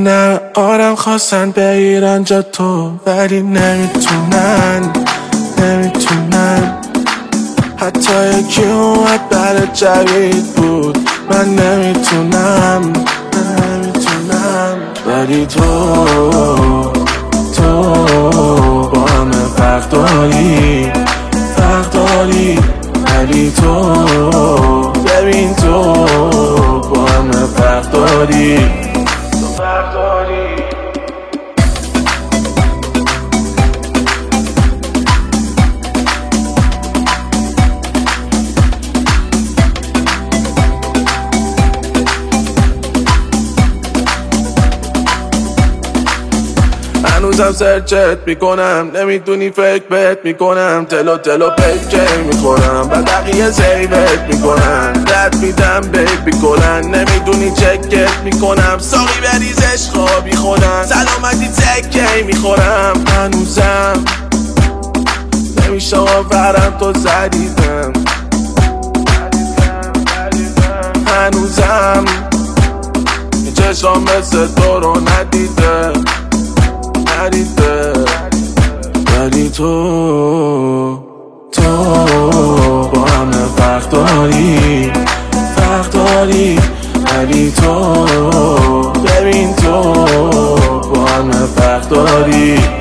نه آرم خواستن بگیرن جا تو، ولی نمیتونن حتی یکی اومد بر جوید بود، من نمیتونم ولی تو با همه فرق داری ولی تو ببین تو با همه فرق داری. هنوزم سرچت میکنم، نمیدونی فکر بهت میکنم، تلو پیکر میخورم و بقیه سیبت میکنن، رد میدم بیبی کلن، نمیدونی چکت میکنم، ساقی بریز عشقا بی خودم، سلامتی تکی میخورم. هنوزم نمیشه آورم تو زدیدم، هنوزم چشام مثل تو رو ندیده ولی تو با همه فرق داری ولی تو ببین تو با همه فرق داری.